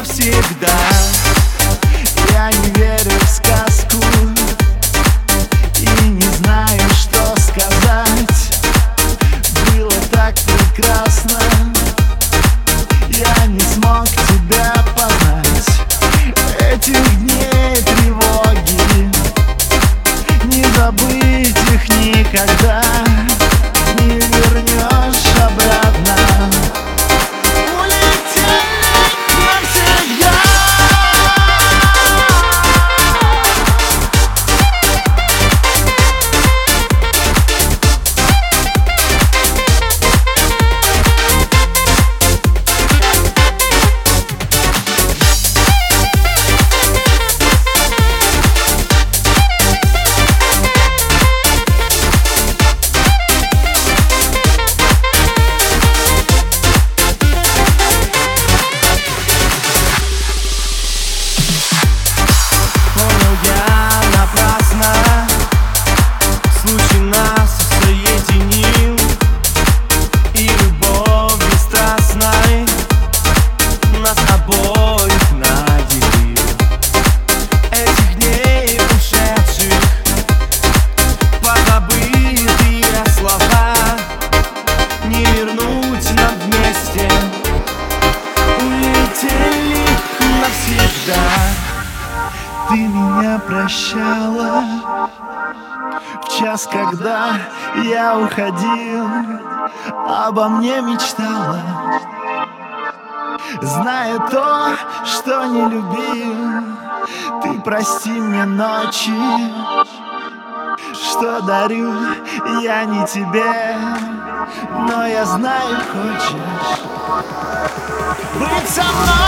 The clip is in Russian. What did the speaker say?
навсегда. Я не верю в сказку и не знаю, что сказать. Было так прекрасно, я не смог тебя познать. Этих дней тревоги, не забыть их никогда. Не вернешь обратно. Ты меня прощала в час, когда я уходил, обо мне мечтала, зная то, что не любил. Ты прости мне ночи, что дарю я не тебе, но я знаю, хочешь быть со мной.